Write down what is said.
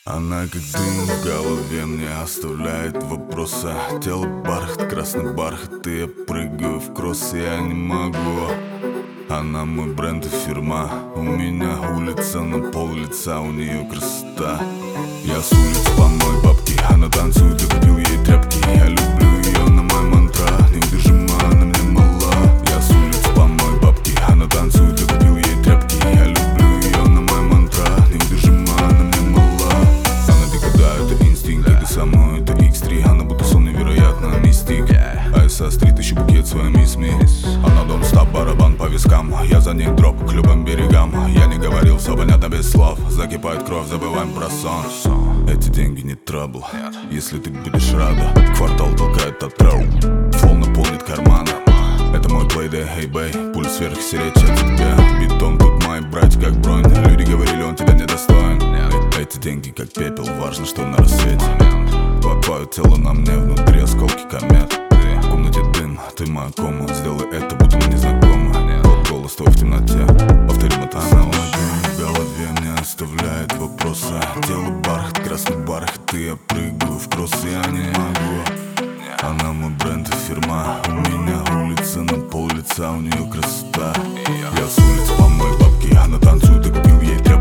Она как дым в голове мне оставляет вопросы. Тело бархат, красный бархат, и я прыгаю в кросс, я не могу. Она мой бренд и фирма. У меня улица на пол лица, у нее красота. Я с улиц по моей бабке, она танцует, я купил ей тряпки. Я люблю ее, на моя мантра, неудержима, она мне мала. Я с улиц по моей бабке, она танцует, я купил ей тряпки. Я люблю ее, на моя мантра, неудержима, она мне мала. Она дико, да, это инстинкт, это со мной, это X3. Она будто сон, невероятно мистик. А я со стрит, ищу букет своей мисс-ми. Она дом стоп, барабан по вискам. Я за ней дроп к любым берегам. Я не говорил, все понятно без слов. Закипает кровь, забываем про сон. Эти деньги не трабл, если ты будешь рада. Квартал толкает от трау, флоу наполнит карманы. Это мой плейдей, эй бэй, пульс сверх сиречь от тебя. Бетон тут мой брать как бронь. Люди говорили, он тебя недостоин. Эти деньги как пепел, важно, что на рассвете. Твое тело на мне, внутри осколки комет. В комнате дым, ты моя кома. Сделай это, будто мы не знакомы. Голос твой в темноте, повторим это снова. Дым в голове мне оставляет вопросы. Тело бархат, красный бархат, и я прыгаю в кросс, я не могу. Она мой бренд и фирма. У меня улица на пол лица, у нее красота. Я с улиц по моей бабке, она танцует, и купил ей тряпки.